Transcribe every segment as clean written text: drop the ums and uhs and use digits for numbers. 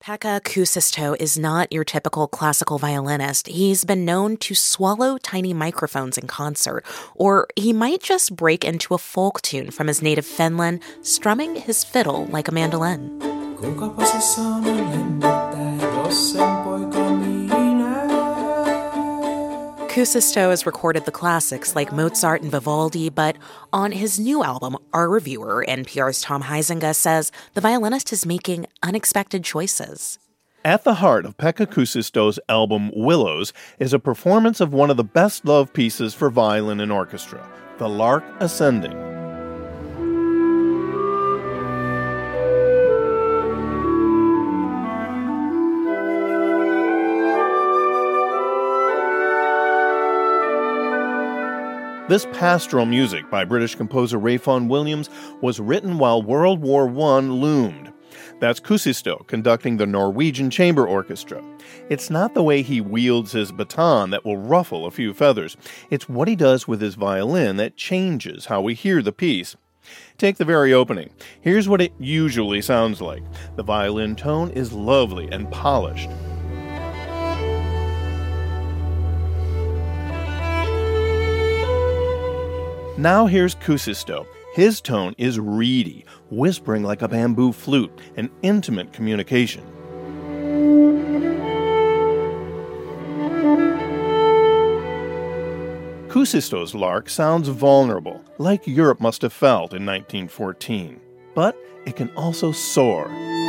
Pekka Kuusisto is not your typical classical violinist. He's been known to swallow tiny microphones in concert, or he might just break into a folk tune from his native Finland, strumming his fiddle like a mandolin. Kuusisto has recorded the classics like Mozart and Vivaldi, but on his new album, our reviewer, NPR's Tom Huizinga, says the violinist is making unexpected choices. At the heart of Pekka Kuusisto's album Willows is a performance of one of the best-loved pieces for violin and orchestra, The Lark Ascending. This pastoral music by British composer Ralph Vaughan Williams was written while World War I loomed. That's Kuusisto conducting the Norwegian Chamber Orchestra. It's not the way he wields his baton that will ruffle a few feathers. It's what he does with his violin that changes how we hear the piece. Take the very opening. Here's what it usually sounds like. The violin tone is lovely and polished. Now here's Kuusisto. His tone is reedy, whispering like a bamboo flute, an intimate communication. Kuusisto's lark sounds vulnerable, like Europe must have felt in 1914. But it can also soar.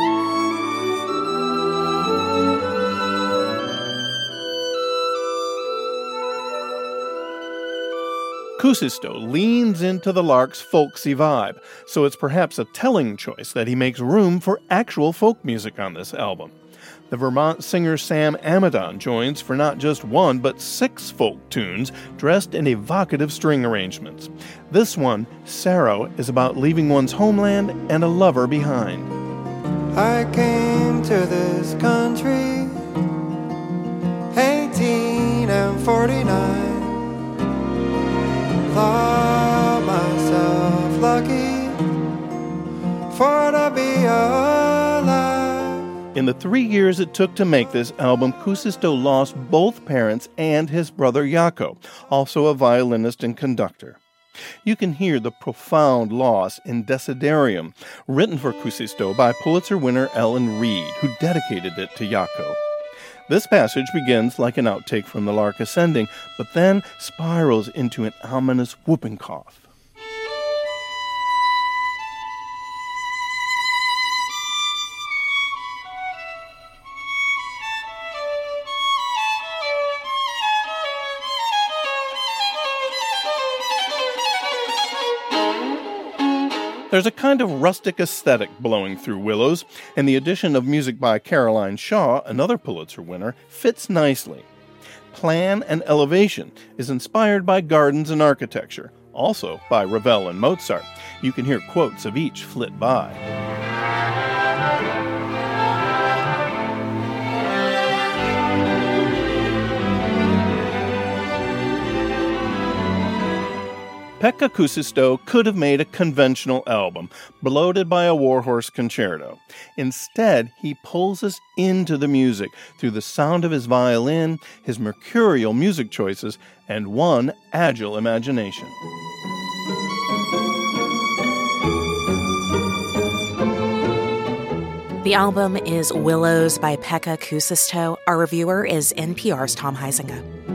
Kuusisto leans into the lark's folksy vibe, so it's perhaps a telling choice that he makes room for actual folk music on this album. The Vermont singer Sam Amidon joins for not just one, but 6 folk tunes dressed in evocative string arrangements. This one, Sorrow, is about leaving one's homeland and a lover behind. I came to this country 1849. Thought myself lucky for to be alive. In the 3 years it took to make this album, Kuusisto lost both parents and his brother Jaakko, also a violinist and conductor. You can hear the profound loss in Desiderium, written for Kuusisto by Pulitzer winner Ellen Reed, who dedicated it to Jaakko. This passage begins like an outtake from The Lark Ascending, but then spirals into an ominous whooping cough. There's a kind of rustic aesthetic blowing through Willows, and the addition of music by Caroline Shaw, another Pulitzer winner, fits nicely. Plan and elevation is inspired by gardens and architecture, also by Ravel and Mozart. You can hear quotes of each flit by. Pekka Kuusisto could have made a conventional album, bloated by a warhorse concerto. Instead, he pulls us into the music through the sound of his violin, his mercurial music choices, and one agile imagination. The album is Willows by Pekka Kuusisto. Our reviewer is NPR's Tom Huizinga.